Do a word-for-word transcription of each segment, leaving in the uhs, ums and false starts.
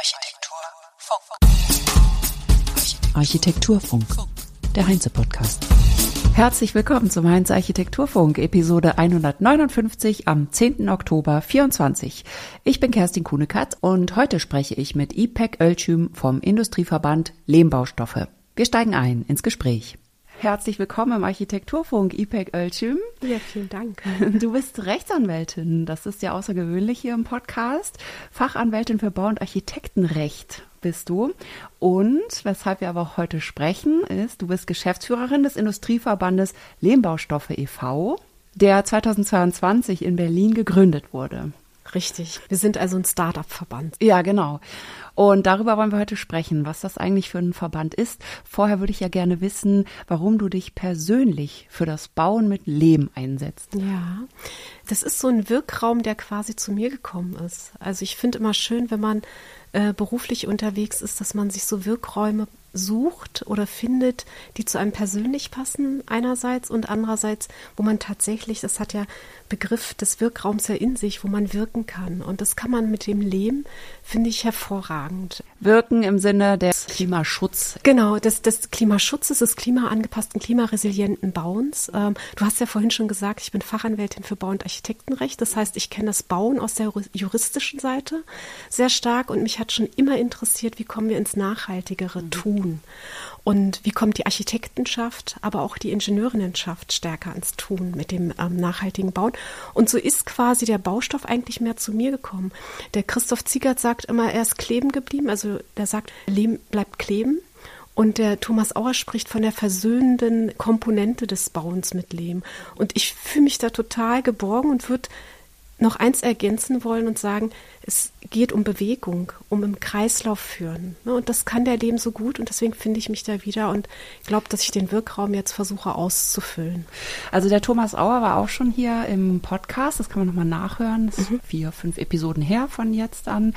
Architekturfunk. Architekturfunk, der Heinze-Podcast. Herzlich willkommen zum Heinze Architekturfunk, Episode hundertneunundfünfzig am zehnten Oktober vierundzwanzig. Ich bin Kerstin Kuhnekatz und heute spreche ich mit İpek Ölçüm vom Industrieverband Lehmbaustoffe. Wir steigen ein ins Gespräch. Herzlich willkommen im Architekturfunk, İpek Ölçüm. Ja, vielen Dank. Du bist Rechtsanwältin, das ist ja außergewöhnlich hier im Podcast. Fachanwältin für Bau- und Architektenrecht bist du. Und weshalb wir aber auch heute sprechen, ist, du bist Geschäftsführerin des Industrieverbandes Lehmbaustoffe e V, der zweitausendzweiundzwanzig in Berlin gegründet wurde. Richtig. Wir sind also ein Start-up-Verband. Ja, genau. Und darüber wollen wir heute sprechen, was das eigentlich für ein Verband ist. Vorher würde ich ja gerne wissen, warum du dich persönlich für das Bauen mit Lehm einsetzt. Ja, das ist so ein Wirkraum, der quasi zu mir gekommen ist. Also ich finde immer schön, wenn man äh, beruflich unterwegs ist, dass man sich so Wirkräume sucht oder findet, die zu einem persönlich passen einerseits und andererseits, wo man tatsächlich, das hat ja Begriff des Wirkraums ja in sich, wo man wirken kann. Und das kann man mit dem Lehm, finde ich, hervorragend. Wirken im Sinne des Klimaschutz. Genau, des, des Klimaschutzes, des klimaangepassten, klimaresilienten Bauens. Ähm, du hast ja vorhin schon gesagt, ich bin Fachanwältin für Bau- und Architektenrecht. Das heißt, ich kenne das Bauen aus der juristischen Seite sehr stark und mich hat schon immer interessiert, wie kommen wir ins nachhaltigere Tun. Und wie kommt die Architektenschaft, aber auch die Ingenieurinnenschaft stärker ans Tun mit dem ähm, nachhaltigen Bauen. Und so ist quasi der Baustoff eigentlich mehr zu mir gekommen. Der Christoph Ziegert sagt immer, er ist kleben geblieben. Also der sagt, Lehm bleibt kleben. Und der Thomas Auer spricht von der versöhnenden Komponente des Bauens mit Lehm. Und ich fühle mich da total geborgen und würde noch eins ergänzen wollen und sagen, es geht um Bewegung, um im Kreislauf führen. Und das kann der Lehm so gut und deswegen finde ich mich da wieder und glaube, dass ich den Wirkraum jetzt versuche auszufüllen. Also der Thomas Auer war auch schon hier im Podcast, das kann man nochmal nachhören, das ist mhm. vier, fünf Episoden her von jetzt an.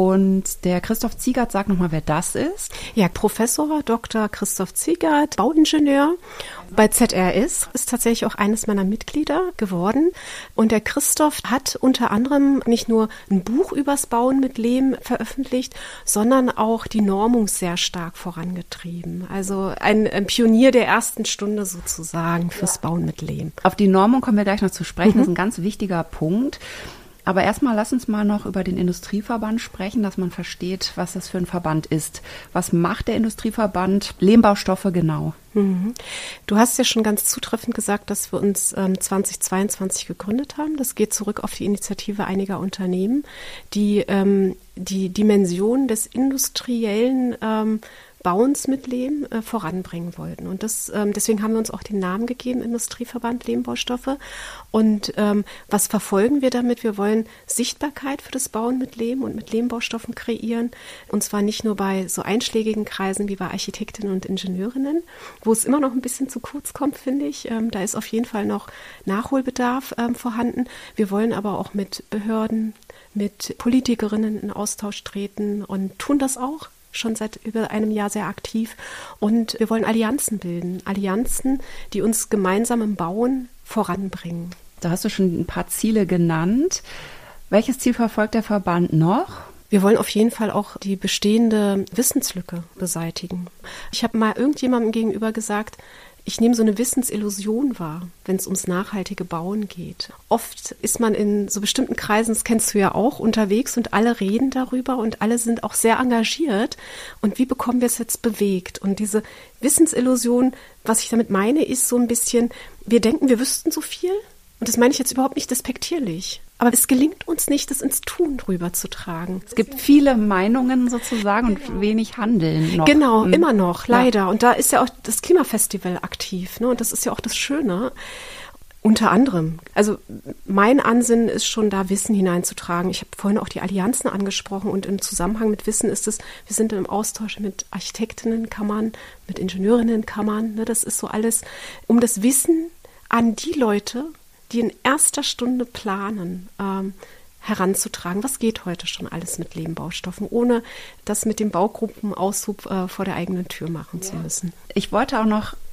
Und der Christoph Ziegert sagt nochmal, wer das ist. Ja, Professor Doktor Christoph Ziegert, Bauingenieur bei Z R S, ist tatsächlich auch eines meiner Mitglieder geworden. Und der Christoph hat unter anderem nicht nur ein Buch übers Bauen mit Lehm veröffentlicht, sondern auch die Normung sehr stark vorangetrieben. Also ein, ein Pionier der ersten Stunde sozusagen fürs ja. Bauen mit Lehm. Auf die Normung kommen wir gleich noch zu sprechen. Mhm. Das ist ein ganz wichtiger Punkt. Aber erstmal lass uns mal noch über den Industrieverband sprechen, dass man versteht, was das für ein Verband ist. Was macht der Industrieverband Lehmbaustoffe genau? Mhm. Du hast ja schon ganz zutreffend gesagt, dass wir uns ähm, zweitausendzweiundzwanzig gegründet haben. Das geht zurück auf die Initiative einiger Unternehmen, die ähm, die Dimension des industriellen ähm, Bauens mit Lehm äh, voranbringen wollten. Und das, ähm, deswegen haben wir uns auch den Namen gegeben, Industrieverband Lehmbaustoffe. Und ähm, was verfolgen wir damit? Wir wollen Sichtbarkeit für das Bauen mit Lehm und mit Lehmbaustoffen kreieren. Und zwar nicht nur bei so einschlägigen Kreisen wie bei Architektinnen und Ingenieurinnen, wo es immer noch ein bisschen zu kurz kommt, finde ich. Ähm, da ist auf jeden Fall noch Nachholbedarf ähm, vorhanden. Wir wollen aber auch mit Behörden, mit Politikerinnen in Austausch treten und tun das auch schon seit über einem Jahr sehr aktiv. Und wir wollen Allianzen bilden. Allianzen, die uns gemeinsam im Bauen voranbringen. Da hast du schon ein paar Ziele genannt. Welches Ziel verfolgt der Verband noch? Wir wollen auf jeden Fall auch die bestehende Wissenslücke beseitigen. Ich habe mal irgendjemandem gegenüber gesagt, ich nehme so eine Wissensillusion wahr, wenn es ums nachhaltige Bauen geht. Oft ist man in so bestimmten Kreisen, das kennst du ja auch, unterwegs und alle reden darüber und alle sind auch sehr engagiert. Und wie bekommen wir es jetzt bewegt? Und diese Wissensillusion, was ich damit meine, ist so ein bisschen, wir denken, wir wüssten so viel. Und das meine ich jetzt überhaupt nicht despektierlich. Aber es gelingt uns nicht, das ins Tun rüberzutragen. Es gibt viele Meinungen sozusagen genau. und wenig Handeln noch. Genau, mhm. immer noch, leider. Ja. Und da ist ja auch das Klimafestival aktiv, ne? Und das ist ja auch das Schöne. Unter anderem. Also mein Ansinnen ist schon, da Wissen hineinzutragen. Ich habe vorhin auch die Allianzen angesprochen und im Zusammenhang mit Wissen ist es, wir sind im Austausch mit Architektinnenkammern, mit Ingenieurinnenkammern. Ne? Das ist so alles, um das Wissen an die Leute, die in erster Stunde planen, ähm, heranzutragen. Was geht heute schon alles mit Lehmbaustoffen, ohne das mit dem Baugruppenaushub äh, vor der eigenen Tür machen ja. zu müssen? Ich wollte auch noch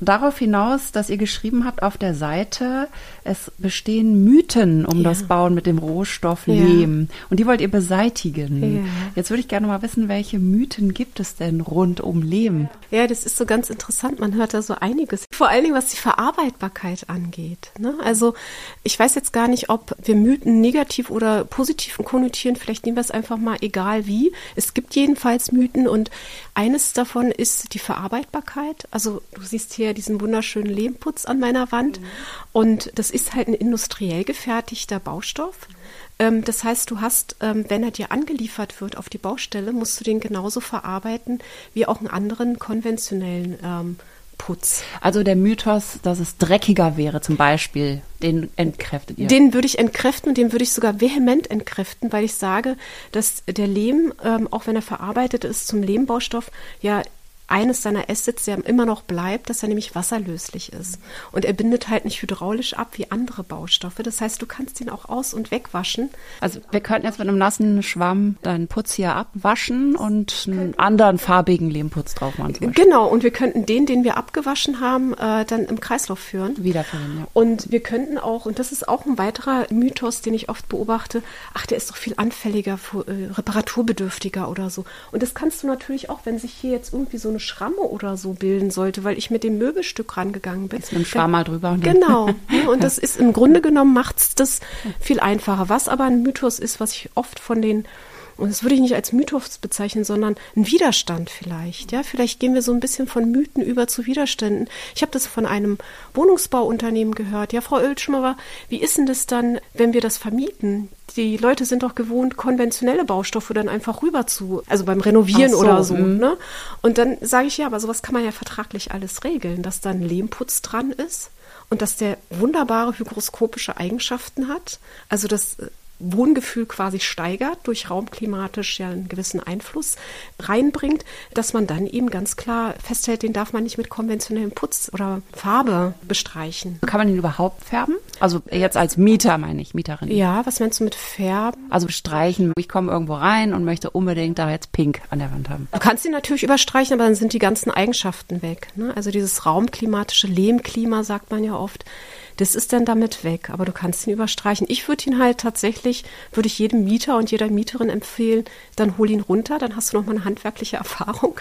darauf hinaus, dass ihr geschrieben habt auf der Seite, es bestehen Mythen um ja. das Bauen mit dem Rohstoff Lehm. Ja. Und die wollt ihr beseitigen. Ja. Jetzt würde ich gerne mal wissen, welche Mythen gibt es denn rund um Lehm? Ja, das ist so ganz interessant. Man hört da so einiges. Vor allen Dingen, was die Verarbeitbarkeit angeht. Ne? Also ich weiß jetzt gar nicht, ob wir Mythen negativ oder positiv konnotieren. Vielleicht nehmen wir es einfach mal egal wie. Es gibt jedenfalls Mythen und eines davon ist die Verarbeitbarkeit. Also du siehst hier diesen wunderschönen Lehmputz an meiner Wand mhm. und das ist halt ein industriell gefertigter Baustoff. Ähm, das heißt, du hast, ähm, wenn er dir angeliefert wird auf die Baustelle, musst du den genauso verarbeiten wie auch einen anderen konventionellen ähm, Putz. Also der Mythos, dass es dreckiger wäre zum Beispiel, den entkräftet ihr? Den würde ich entkräften und den würde ich sogar vehement entkräften, weil ich sage, dass der Lehm, ähm, auch wenn er verarbeitet ist zum Lehmbaustoff, ja eines seiner Assets, der immer noch bleibt, dass er nämlich wasserlöslich ist. Und er bindet halt nicht hydraulisch ab wie andere Baustoffe. Das heißt, du kannst ihn auch aus- und wegwaschen. Also wir könnten jetzt mit einem nassen Schwamm deinen Putz hier abwaschen und einen anderen farbigen Lehmputz drauf machen. Genau, und wir könnten den, den wir abgewaschen haben, äh, dann im Kreislauf führen. Wiederverwenden, ja. Und wir könnten auch, und das ist auch ein weiterer Mythos, den ich oft beobachte, ach, der ist doch viel anfälliger, für, äh, reparaturbedürftiger oder so. Und das kannst du natürlich auch, wenn sich hier jetzt irgendwie so eine Schramme oder so bilden sollte, weil ich mit dem Möbelstück rangegangen bin. Ist mit dem Schwamm mal drüber. Und genau. Und das ist im Grunde genommen macht es das viel einfacher. Was aber ein Mythos ist, was ich oft von den, und das würde ich nicht als Mythos bezeichnen, sondern ein Widerstand vielleicht. Ja, vielleicht gehen wir so ein bisschen von Mythen über zu Widerständen. Ich habe das von einem Wohnungsbauunternehmen gehört. Ja, Frau Oeltschmauer, wie ist denn das dann, wenn wir das vermieten? Die Leute sind doch gewohnt, konventionelle Baustoffe dann einfach rüber zu, also beim Renovieren so, oder so. Mm. Ne? Und dann sage ich, ja, aber sowas kann man ja vertraglich alles regeln, dass da ein Lehmputz dran ist und dass der wunderbare hygroskopische Eigenschaften hat. Also das Wohngefühl quasi steigert, durch raumklimatisch ja einen gewissen Einfluss reinbringt, dass man dann eben ganz klar festhält, den darf man nicht mit konventionellem Putz oder Farbe bestreichen. Kann man den überhaupt färben? Also jetzt als Mieter meine ich, Mieterin. Ja, was meinst du mit färben? Also bestreichen. Ich komme irgendwo rein und möchte unbedingt da jetzt Pink an der Wand haben. Du kannst ihn natürlich überstreichen, aber dann sind die ganzen Eigenschaften weg. Ne? Also dieses raumklimatische Lehmklima, sagt man ja oft, das ist dann damit weg, aber du kannst ihn überstreichen. Ich würde ihn halt tatsächlich, würde ich jedem Mieter und jeder Mieterin empfehlen, dann hol ihn runter, dann hast du nochmal eine handwerkliche Erfahrung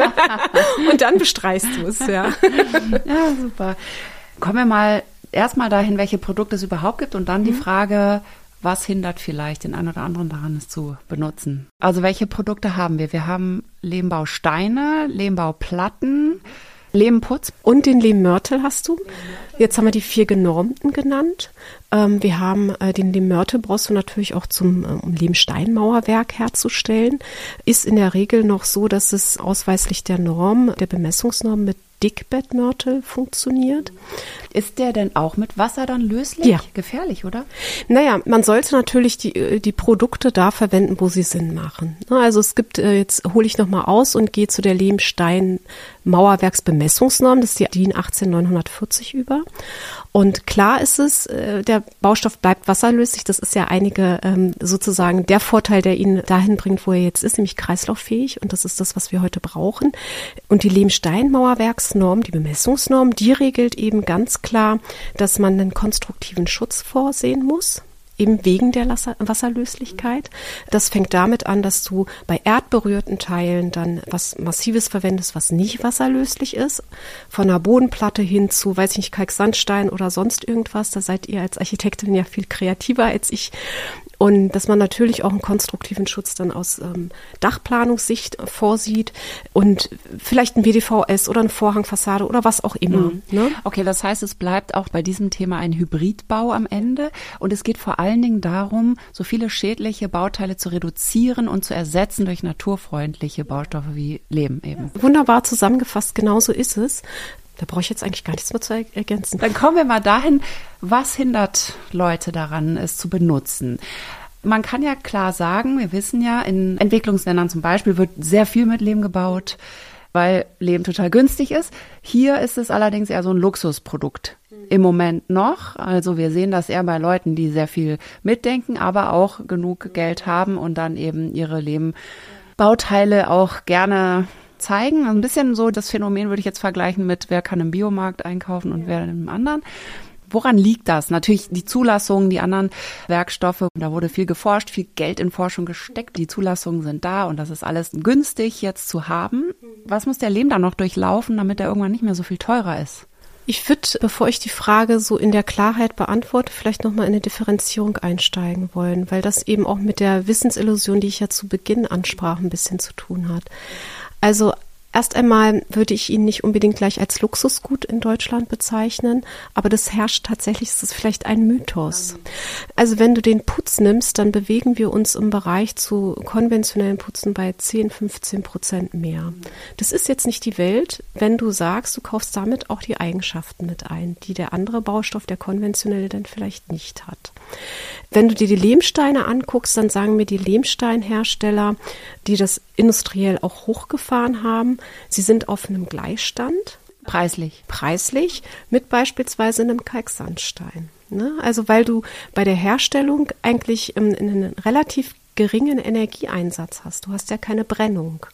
und dann bestreichst du es, ja. Ja, super. Kommen wir mal erstmal dahin, welche Produkte es überhaupt gibt und dann die Frage, was hindert vielleicht den einen oder anderen daran, es zu benutzen? Also welche Produkte haben wir? Wir haben Lehmbausteine, Lehmbauplatten, Lehmputz. Und den Lehmmörtel hast du. Jetzt haben wir die vier genormten genannt. Ähm, wir haben äh, den Lehmmörtel brauchst du natürlich auch zum äh, um Lehmsteinmauerwerk herzustellen. Ist in der Regel noch so, dass es ausweislich der Norm, der Bemessungsnorm mit Dickbettmörtel funktioniert. Ist der denn auch mit Wasser dann löslich? Ja. Gefährlich, oder? Naja, man sollte natürlich die, die Produkte da verwenden, wo sie Sinn machen. Also es gibt, jetzt hole ich nochmal aus und gehe zu der Lehmstein-Mauerwerksbemessungsnorm, das ist die D I N achtzehn neunhundertvierzig über. Und klar ist es, der Baustoff bleibt wasserlöslich. Das ist ja einige sozusagen der Vorteil, der ihn dahin bringt, wo er jetzt ist, nämlich kreislauffähig. Und das ist das, was wir heute brauchen. Und die Lehmstein-Mauerwerksnorm, die Bemessungsnorm, die regelt eben ganz klar, dass man einen konstruktiven Schutz vorsehen muss. Eben wegen der Wasserlöslichkeit. Das fängt damit an, dass du bei erdberührten Teilen dann was Massives verwendest, was nicht wasserlöslich ist. Von einer Bodenplatte hin zu, weiß ich nicht, Kalksandstein oder sonst irgendwas. Da seid ihr als Architektin ja viel kreativer als ich. Und dass man natürlich auch einen konstruktiven Schutz dann aus ähm, Dachplanungssicht vorsieht und vielleicht ein W D V S oder eine Vorhangfassade oder was auch immer. Mhm. Ne? Okay, das heißt, es bleibt auch bei diesem Thema ein Hybridbau am Ende und es geht vor allen Dingen darum, so viele schädliche Bauteile zu reduzieren und zu ersetzen durch naturfreundliche Baustoffe wie Lehm eben. Wunderbar zusammengefasst, genauso ist es. Da brauche ich jetzt eigentlich gar nichts mehr zu ergänzen. Dann kommen wir mal dahin, was hindert Leute daran, es zu benutzen? Man kann ja klar sagen, wir wissen ja, in Entwicklungsländern zum Beispiel wird sehr viel mit Lehm gebaut, weil Lehm total günstig ist. Hier ist es allerdings eher so ein Luxusprodukt. Im Moment noch. Also wir sehen das eher bei Leuten, die sehr viel mitdenken, aber auch genug Geld haben und dann eben ihre Lehmbauteile auch gerne zeigen. Ein bisschen so das Phänomen würde ich jetzt vergleichen mit, wer kann im Biomarkt einkaufen und ja. wer in einem anderen. Woran liegt das? Natürlich die Zulassungen, die anderen Werkstoffe, da wurde viel geforscht, viel Geld in Forschung gesteckt. Die Zulassungen sind da und das ist alles günstig jetzt zu haben. Was muss der Lehm da noch durchlaufen, damit er irgendwann nicht mehr so viel teurer ist? Ich würde, bevor ich die Frage so in der Klarheit beantworte, vielleicht nochmal in eine Differenzierung einsteigen wollen, weil das eben auch mit der Wissensillusion, die ich ja zu Beginn ansprach, ein bisschen zu tun hat. Also erst einmal würde ich ihn nicht unbedingt gleich als Luxusgut in Deutschland bezeichnen, aber das herrscht tatsächlich, das ist vielleicht ein Mythos. Also wenn du den Putz nimmst, dann bewegen wir uns im Bereich zu konventionellen Putzen bei zehn, fünfzehn Prozent mehr. Das ist jetzt nicht die Welt, wenn du sagst, du kaufst damit auch die Eigenschaften mit ein, die der andere Baustoff, der konventionelle, dann vielleicht nicht hat. Wenn du dir die Lehmsteine anguckst, dann sagen mir die Lehmsteinhersteller, die das industriell auch hochgefahren haben, sie sind auf einem Gleichstand. Preislich. Preislich mit beispielsweise einem Kalksandstein. Ne? Also weil du bei der Herstellung eigentlich einen, einen relativ geringen Energieeinsatz hast. Du hast ja keine Brennung.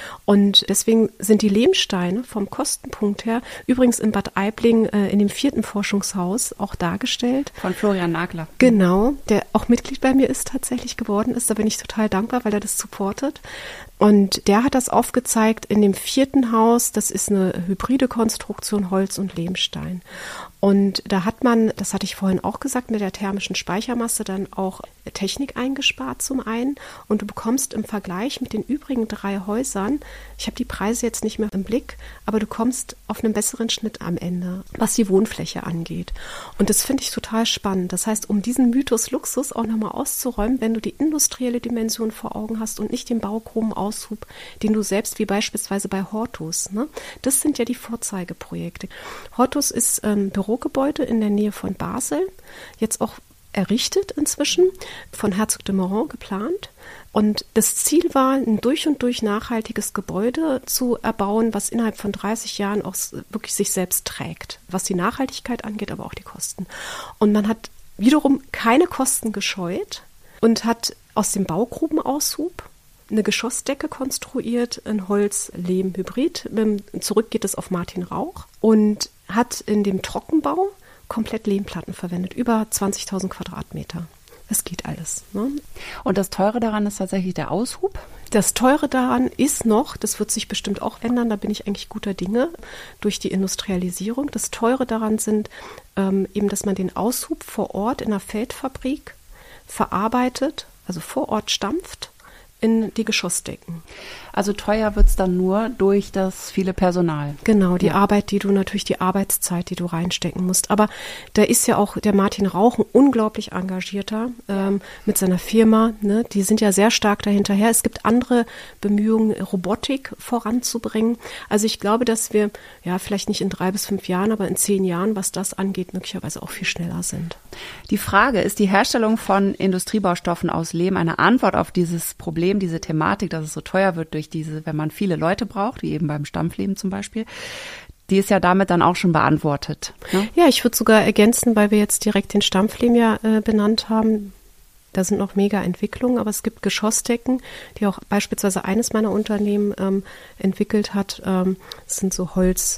Und deswegen sind die Lehmsteine vom Kostenpunkt her übrigens in Bad Aibling äh, in dem vierten Forschungshaus auch dargestellt. Von Florian Nagler. Genau, der auch Mitglied bei mir ist, tatsächlich geworden ist. Da bin ich total dankbar, weil er das supportet. Und der hat das aufgezeigt in dem vierten Haus. Das ist eine hybride Konstruktion Holz und Lehmstein. Und da hat man, das hatte ich vorhin auch gesagt, mit der thermischen Speichermasse dann auch Technik eingespart zum einen. Und du bekommst im Vergleich mit den übrigen drei Häusern, ich habe die Preise jetzt nicht mehr im Blick, aber du kommst auf einen besseren Schnitt am Ende, was die Wohnfläche angeht. Und das finde ich total spannend. Das heißt, um diesen Mythos Luxus auch nochmal auszuräumen, wenn du die industrielle Dimension vor Augen hast und nicht den Baugruppenaushub, den du selbst, wie beispielsweise bei Hortus, ne? Das sind ja die Vorzeigeprojekte. Hortus ist ähm, Bürogebäude in der Nähe von Basel, jetzt auch errichtet inzwischen, von Herzog de Meuron geplant. Und das Ziel war, ein durch und durch nachhaltiges Gebäude zu erbauen, was innerhalb von dreißig Jahren auch wirklich sich selbst trägt, was die Nachhaltigkeit angeht, aber auch die Kosten. Und man hat wiederum keine Kosten gescheut und hat aus dem Baugrubenaushub eine Geschossdecke konstruiert, ein Holz-Lehm-Hybrid. Zurück geht es auf Martin Rauch und hat in dem Trockenbau komplett Lehmplatten verwendet, über zwanzigtausend Quadratmeter. Das geht alles. Ne? Und das Teure daran ist tatsächlich der Aushub? Das Teure daran ist noch, das wird sich bestimmt auch ändern, da bin ich eigentlich guter Dinge, durch die Industrialisierung. Das Teure daran sind ähm, eben, dass man den Aushub vor Ort in einer Feldfabrik verarbeitet, also vor Ort stampft, in die Geschossdecken. Also teuer wird es dann nur durch das viele Personal. Genau, die ja. Arbeit, die du natürlich, die Arbeitszeit, die du reinstecken musst. Aber da ist ja auch der Martin Rauch ein unglaublich engagierter ähm, mit seiner Firma. Ne? Die sind ja sehr stark dahinterher. Es gibt andere Bemühungen, Robotik voranzubringen. Also ich glaube, dass wir, ja, vielleicht nicht in drei bis fünf Jahren, aber in zehn Jahren, was das angeht, möglicherweise auch viel schneller sind. Die Frage, ist die Herstellung von Industriebaustoffen aus Lehm eine Antwort auf dieses Problem, diese Thematik, dass es so teuer wird durch diese, wenn man viele Leute braucht, wie eben beim Stampflehm zum Beispiel, die ist ja damit dann auch schon beantwortet. Ne? Ja, ich würde sogar ergänzen, weil wir jetzt direkt den Stampflehm ja äh, benannt haben. Da sind noch mega Entwicklungen, aber es gibt Geschossdecken, die auch beispielsweise eines meiner Unternehmen ähm, entwickelt hat. Ähm, das sind so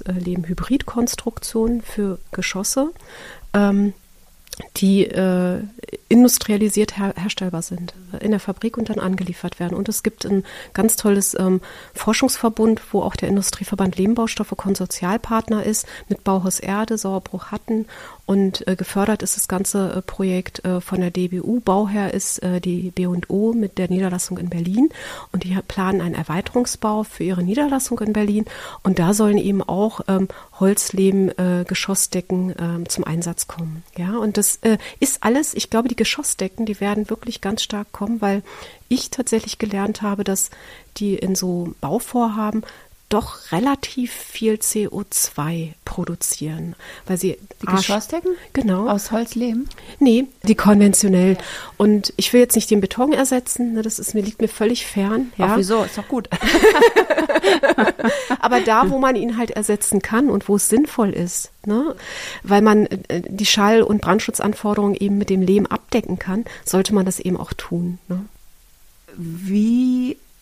Holz-Lehm-Hybrid-Konstruktionen für Geschosse, ähm, die äh, industrialisiert her- herstellbar sind, in der Fabrik und dann angeliefert werden. Und es gibt ein ganz tolles ähm, Forschungsverbund, wo auch der Industrieverband Lehmbaustoffe Konsortialpartner ist, mit Bauhaus Erde, Sauerbruch Hatten. Und äh, gefördert ist das ganze äh, Projekt äh, von der D B U. Bauherr ist äh, die B und O mit der Niederlassung in Berlin. Und die planen einen Erweiterungsbau für ihre Niederlassung in Berlin. Und da sollen eben auch ähm, Holzlehm-Geschossdecken äh, zum Einsatz kommen. Ja, und das äh, ist alles, ich glaube, die Geschossdecken, die werden wirklich ganz stark kommen, weil ich tatsächlich gelernt habe, dass die in so Bauvorhaben doch relativ viel C O zwei produzieren, weil sie die Geschossdecken? Genau. Aus Holzlehm? Nee, die konventionell. Und ich will jetzt nicht den Beton ersetzen, ne, das ist mir, liegt mir völlig fern. Ja. Ach, wieso? Ist doch gut. Aber da, wo man ihn halt ersetzen kann und wo es sinnvoll ist, ne, weil man äh, die Schall- und Brandschutzanforderungen eben mit dem Lehm abdecken kann, sollte man das eben auch tun. Ne? Wie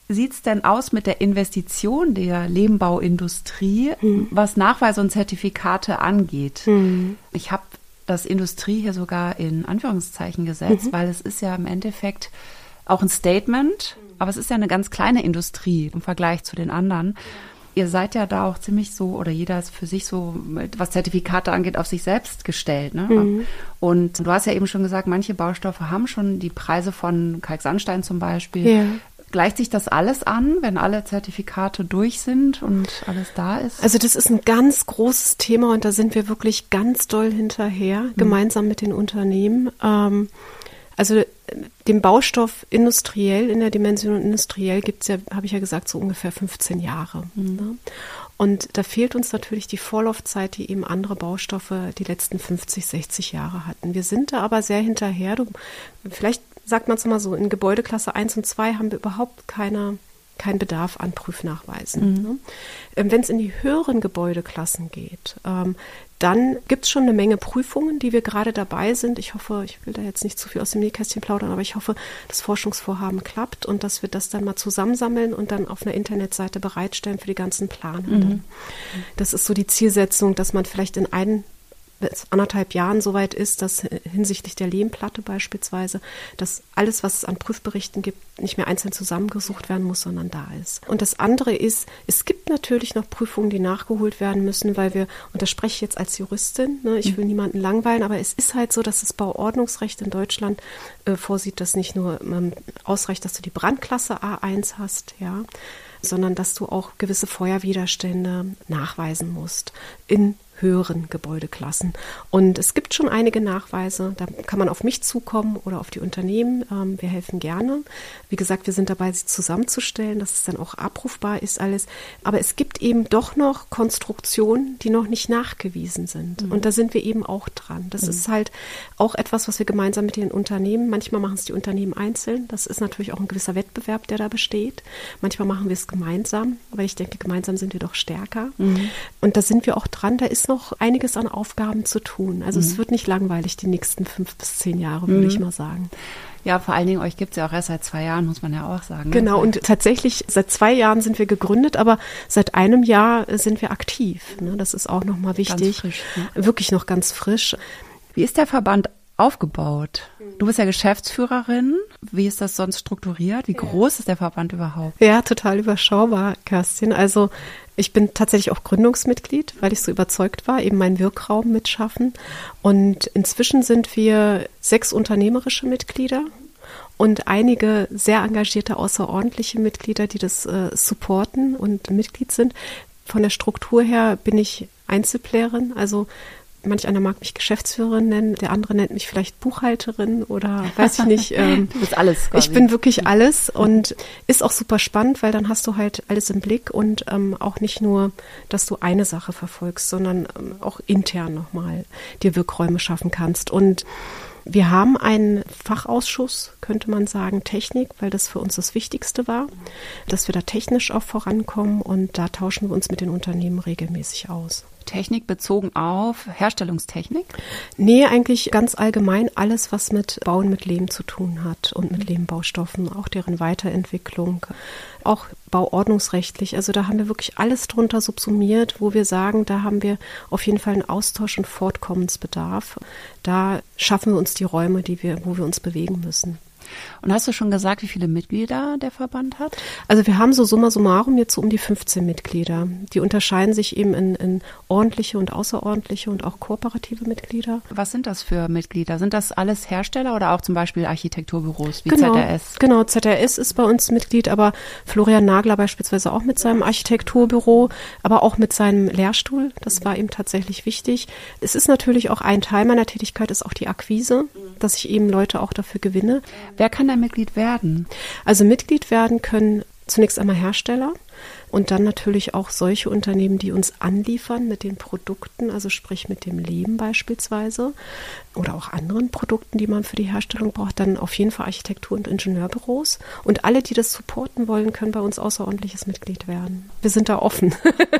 sieht's denn aus mit der Investition der Lehmbauindustrie, hm. was Nachweise und Zertifikate angeht? Hm. Ich habe das Industrie hier sogar in Anführungszeichen gesetzt, mhm. weil es ist ja im Endeffekt auch ein Statement, aber es ist ja eine ganz kleine Industrie im Vergleich zu den anderen. Ihr seid ja da auch ziemlich so, oder jeder ist für sich so, was Zertifikate angeht, auf sich selbst gestellt. Ne? Mhm. Und du hast ja eben schon gesagt, manche Baustoffe haben schon die Preise von Kalksandstein zum Beispiel. Ja. Gleicht sich das alles an, wenn alle Zertifikate durch sind und alles da ist? Also das ist ein ganz großes Thema und da sind wir wirklich ganz doll hinterher, mhm. gemeinsam mit den Unternehmen. Ähm, also den Baustoff industriell, in der Dimension industriell gibt es ja, habe ich ja gesagt, so ungefähr fünfzehn Jahre. Mhm. Ne? Und da fehlt uns natürlich die Vorlaufzeit, die eben andere Baustoffe die letzten fünfzig, sechzig Jahre hatten. Wir sind da aber sehr hinterher. Du, vielleicht sagt man es mal so, in Gebäudeklasse eins und zwei haben wir überhaupt keine, keinen Bedarf an Prüfnachweisen. Mhm. Ne? Ähm, wenn es in die höheren Gebäudeklassen geht, ähm, dann gibt es schon eine Menge Prüfungen, die wir gerade dabei sind. Ich hoffe, ich will da jetzt nicht zu viel aus dem Nähkästchen plaudern, aber ich hoffe, das Forschungsvorhaben klappt und dass wir das dann mal zusammensammeln und dann auf einer Internetseite bereitstellen für die ganzen Planenden. Mhm. Das ist so die Zielsetzung, dass man vielleicht in einen bis anderthalb Jahren soweit ist, dass hinsichtlich der Lehmplatte beispielsweise, dass alles, was es an Prüfberichten gibt, nicht mehr einzeln zusammengesucht werden muss, sondern da ist. Und das andere ist, es gibt natürlich noch Prüfungen, die nachgeholt werden müssen, weil wir, und das spreche ich jetzt als Juristin, ne, ich will niemanden langweilen, aber es ist halt so, dass das Bauordnungsrecht in Deutschland äh, vorsieht, dass nicht nur ähm, ausreicht, dass du die Brandklasse A eins hast, ja, sondern dass du auch gewisse Feuerwiderstände nachweisen musst in höheren Gebäudeklassen. Und es gibt schon einige Nachweise, da kann man auf mich zukommen oder auf die Unternehmen. Ähm, wir helfen gerne. Wie gesagt, wir sind dabei, sie zusammenzustellen, dass es dann auch abrufbar ist alles. Aber es gibt eben doch noch Konstruktionen, die noch nicht nachgewiesen sind. Mhm. Und da sind wir eben auch dran. Das mhm. ist halt auch etwas, was wir gemeinsam mit den Unternehmen, manchmal machen es die Unternehmen einzeln. Das ist natürlich auch ein gewisser Wettbewerb, der da besteht. Manchmal machen wir es gemeinsam, weil ich denke, gemeinsam sind wir doch stärker. Mhm. Und da sind wir auch dran. Da ist noch einiges an Aufgaben zu tun. Also mhm. es wird nicht langweilig die nächsten fünf bis zehn Jahre, würde mhm. ich mal sagen. Ja, vor allen Dingen, euch gibt es ja auch erst seit zwei Jahren, muss man ja auch sagen. Genau, ne? Und tatsächlich seit zwei Jahren sind wir gegründet, aber seit einem Jahr sind wir aktiv. Ne? Das ist auch nochmal wichtig. Ganz frisch. Ne? Wirklich noch ganz frisch. Wie ist der Verband aufgebaut? Du bist ja Geschäftsführerin. Wie ist das sonst strukturiert? Wie groß ist der Verband überhaupt? Ja, total überschaubar, Kerstin. Also ich bin tatsächlich auch Gründungsmitglied, weil ich so überzeugt war, eben meinen Wirkraum mitschaffen. Und inzwischen sind wir sechs unternehmerische Mitglieder und einige sehr engagierte außerordentliche Mitglieder, die das äh, supporten und Mitglied sind. Von der Struktur her bin ich Einzelplayerin, also manch einer mag mich Geschäftsführerin nennen, der andere nennt mich vielleicht Buchhalterin oder weiß ich nicht. Ähm, du bist alles quasi. Ich bin wirklich alles und ist auch super spannend, weil dann hast du halt alles im Blick und ähm, auch nicht nur, dass du eine Sache verfolgst, sondern ähm, auch intern nochmal dir Wirkräume schaffen kannst. Und wir haben einen Fachausschuss, könnte man sagen, Technik, weil das für uns das Wichtigste war, dass wir da technisch auch vorankommen und da tauschen wir uns mit den Unternehmen regelmäßig aus. Technik bezogen auf Herstellungstechnik? Nee, eigentlich ganz allgemein alles, was mit Bauen mit Lehm zu tun hat und mit Lehmbaustoffen, auch deren Weiterentwicklung, auch bauordnungsrechtlich. Also da haben wir wirklich alles drunter subsumiert, wo wir sagen, da haben wir auf jeden Fall einen Austausch und Fortkommensbedarf. Da schaffen wir uns die Räume, die wir, wo wir uns bewegen müssen. Und hast du schon gesagt, wie viele Mitglieder der Verband hat? Also wir haben so summa summarum jetzt so um die fünfzehn Mitglieder. Die unterscheiden sich eben in, in ordentliche und außerordentliche und auch kooperative Mitglieder. Was sind das für Mitglieder? Sind das alles Hersteller oder auch zum Beispiel Architekturbüros wie genau, Z R S? Genau, Z R S ist bei uns Mitglied, aber Florian Nagler beispielsweise auch mit seinem Architekturbüro, aber auch mit seinem Lehrstuhl. Das war ihm tatsächlich wichtig. Es ist natürlich auch ein Teil meiner Tätigkeit, ist auch die Akquise, dass ich eben Leute auch dafür gewinne. Wer kann da Mitglied werden? Also Mitglied werden können zunächst einmal Hersteller und dann natürlich auch solche Unternehmen, die uns anliefern mit den Produkten, also sprich mit dem Lehm beispielsweise oder auch anderen Produkten, die man für die Herstellung braucht, dann auf jeden Fall Architektur- und Ingenieurbüros. Und alle, die das supporten wollen, können bei uns außerordentliches Mitglied werden. Wir sind da offen.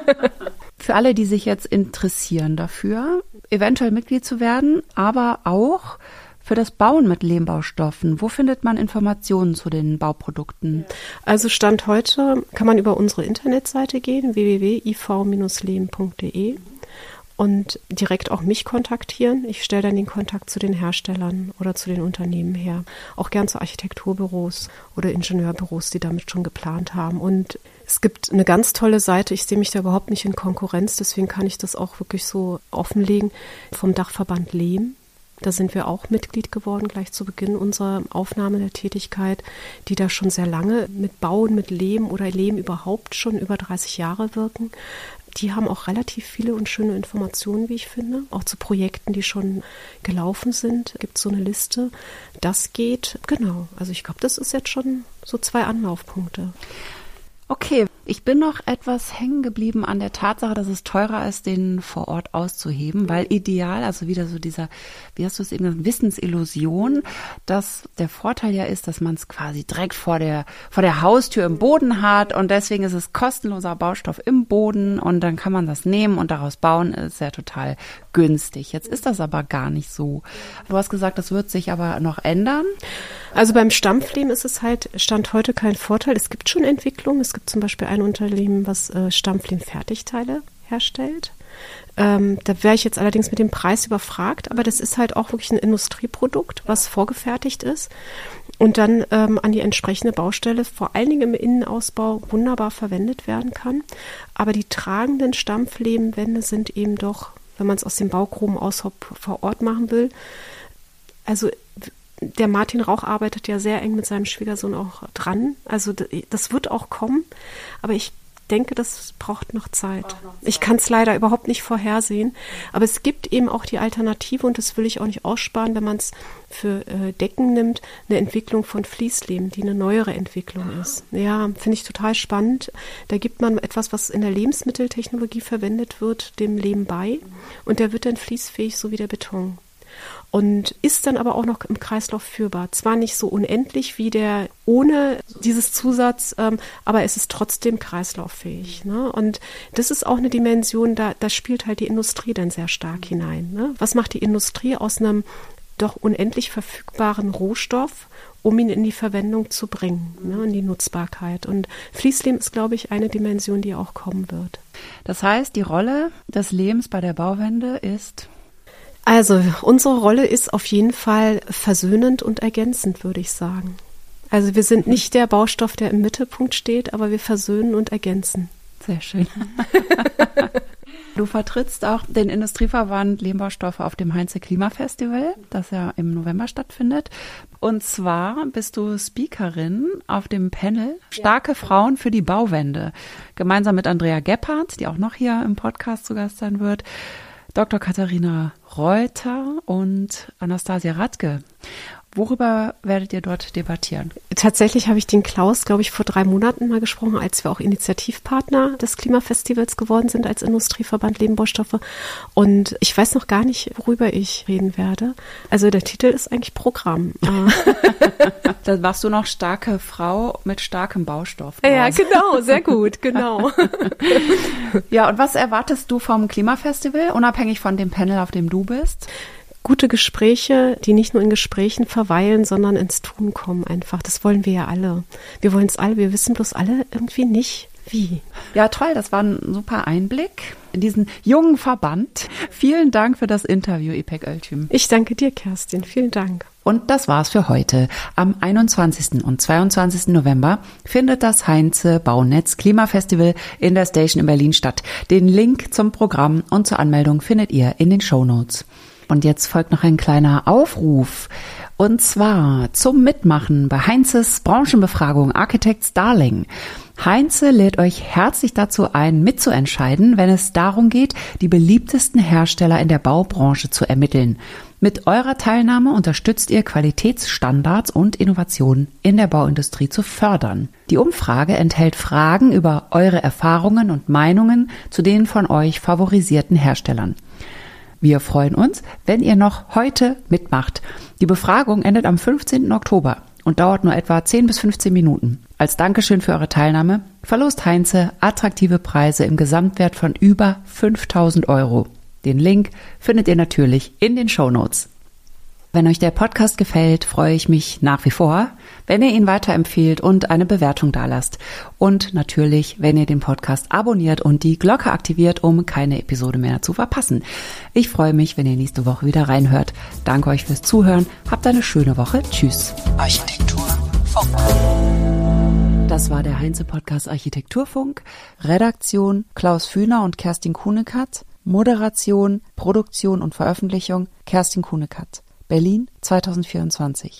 Für alle, die sich jetzt interessieren dafür, eventuell Mitglied zu werden, aber auch für das Bauen mit Lehmbaustoffen. Wo findet man Informationen zu den Bauprodukten? Also Stand heute kann man über unsere Internetseite gehen, w w w punkt i v Bindestrich lehm punkt d e. Und direkt auch mich kontaktieren. Ich stelle dann den Kontakt zu den Herstellern oder zu den Unternehmen her. Auch gern zu Architekturbüros oder Ingenieurbüros, die damit schon geplant haben. Und es gibt eine ganz tolle Seite, ich sehe mich da überhaupt nicht in Konkurrenz, deswegen kann ich das auch wirklich so offenlegen, vom Dachverband Lehm. Da sind wir auch Mitglied geworden, gleich zu Beginn unserer Aufnahme der Tätigkeit, die da schon sehr lange mit Bauen, mit Lehm oder Lehm überhaupt schon über dreißig Jahre wirken. Die haben auch relativ viele und schöne Informationen, wie ich finde, auch zu Projekten, die schon gelaufen sind. Gibt es so eine Liste. Das geht, genau. Also ich glaube, das ist jetzt schon so zwei Anlaufpunkte. Okay, ich bin noch etwas hängen geblieben an der Tatsache, dass es teurer ist, den vor Ort auszuheben, weil ideal, also wieder so dieser, wie hast du es eben gesagt, Wissensillusion, dass der Vorteil ja ist, dass man es quasi direkt vor der vor der Haustür im Boden hat und deswegen ist es kostenloser Baustoff im Boden und dann kann man das nehmen und daraus bauen, ist ja total günstig. Jetzt ist das aber gar nicht so. Du hast gesagt, das wird sich aber noch ändern. Also beim Stampflehm ist es halt Stand heute kein Vorteil. Es gibt schon Entwicklungen. Es gibt zum Beispiel ein Unternehmen, was äh, Stampflehm-Fertigteile herstellt. Ähm, da wäre ich jetzt allerdings mit dem Preis überfragt, aber das ist halt auch wirklich ein Industrieprodukt, was vorgefertigt ist und dann ähm, an die entsprechende Baustelle, vor allen Dingen im Innenausbau, wunderbar verwendet werden kann. Aber die tragenden Stampflehmwände sind eben doch, wenn man es aus dem Baugruben aus vor Ort machen will, also der Martin Rauch arbeitet ja sehr eng mit seinem Schwiegersohn auch dran. Also das wird auch kommen, aber ich denke, das braucht noch Zeit. Braucht noch Zeit. Ich kann es leider überhaupt nicht vorhersehen, aber es gibt eben auch die Alternative und das will ich auch nicht aussparen, wenn man es für äh, Decken nimmt, eine Entwicklung von Fließlehm, die eine neuere Entwicklung ist. Ja, finde ich total spannend. Da gibt man etwas, was in der Lebensmitteltechnologie verwendet wird, dem Lehm bei und der wird dann fließfähig, so wie der Beton. Und ist dann aber auch noch im Kreislauf führbar. Zwar nicht so unendlich wie der ohne dieses Zusatz, ähm, aber es ist trotzdem kreislauffähig. Ne? Und das ist auch eine Dimension, da, da spielt halt die Industrie dann sehr stark hinein. Ne? Was macht die Industrie aus einem doch unendlich verfügbaren Rohstoff, um ihn in die Verwendung zu bringen, ne, in die Nutzbarkeit. Und Fließlehm ist, glaube ich, eine Dimension, die auch kommen wird. Das heißt, die Rolle des Lehms bei der Bauwende ist... Also unsere Rolle ist auf jeden Fall versöhnend und ergänzend, würde ich sagen. Also wir sind nicht der Baustoff, der im Mittelpunkt steht, aber wir versöhnen und ergänzen. Sehr schön. Du vertrittst auch den Industrieverband Lehmbaustoffe auf dem Heinze Klimafestival, das ja im November stattfindet. Und zwar bist du Speakerin auf dem Panel Starke Frauen für die Bauwende, gemeinsam mit Andrea Gebhardt, die auch noch hier im Podcast zu Gast sein wird, Doktor Katharina Reuter und Anastasia Radke. Worüber werdet ihr dort debattieren? Tatsächlich habe ich den Klaus, glaube ich, vor drei Monaten mal gesprochen, als wir auch Initiativpartner des Klimafestivals geworden sind als Industrieverband Lehmbaustoffe. Und ich weiß noch gar nicht, worüber ich reden werde. Also der Titel ist eigentlich Programm. Dann warst du noch starke Frau mit starkem Baustoff. Ja, genau, sehr gut, genau. Ja, und was erwartest du vom Klimafestival, unabhängig von dem Panel, auf dem du bist? Gute Gespräche, die nicht nur in Gesprächen verweilen, sondern ins Tun kommen einfach. Das wollen wir ja alle. Wir wollen es alle, wir wissen bloß alle irgendwie nicht, wie. Ja, toll, das war ein super Einblick in diesen jungen Verband. Vielen Dank für das Interview, Ipek Öltüm. Ich danke dir, Kerstin. Vielen Dank. Und das war's für heute. Am einundzwanzigsten und zweiundzwanzigsten November findet das Heinze Baunetz Klimafestival in der Station in Berlin statt. Den Link zum Programm und zur Anmeldung findet ihr in den Shownotes. Und jetzt folgt noch ein kleiner Aufruf. Und zwar zum Mitmachen bei Heinzes Branchenbefragung Architects Darling. Heinze lädt euch herzlich dazu ein, mitzuentscheiden, wenn es darum geht, die beliebtesten Hersteller in der Baubranche zu ermitteln. Mit eurer Teilnahme unterstützt ihr Qualitätsstandards und Innovationen in der Bauindustrie zu fördern. Die Umfrage enthält Fragen über eure Erfahrungen und Meinungen zu den von euch favorisierten Herstellern. Wir freuen uns, wenn ihr noch heute mitmacht. Die Befragung endet am fünfzehnten Oktober und dauert nur etwa zehn bis fünfzehn Minuten. Als Dankeschön für eure Teilnahme verlost Heinze attraktive Preise im Gesamtwert von über fünftausend Euro. Den Link findet ihr natürlich in den Shownotes. Wenn euch der Podcast gefällt, freue ich mich nach wie vor, wenn ihr ihn weiterempfehlt und eine Bewertung dalasst. Und natürlich, wenn ihr den Podcast abonniert und die Glocke aktiviert, um keine Episode mehr zu verpassen. Ich freue mich, wenn ihr nächste Woche wieder reinhört. Danke euch fürs Zuhören. Habt eine schöne Woche. Tschüss. Architekturfunk. Das war der Heinze-Podcast Architekturfunk. Redaktion Klaus Fühner und Kerstin Kuhnekatz. Moderation, Produktion und Veröffentlichung Kerstin Kuhnekatz. Berlin zwanzig vierundzwanzig.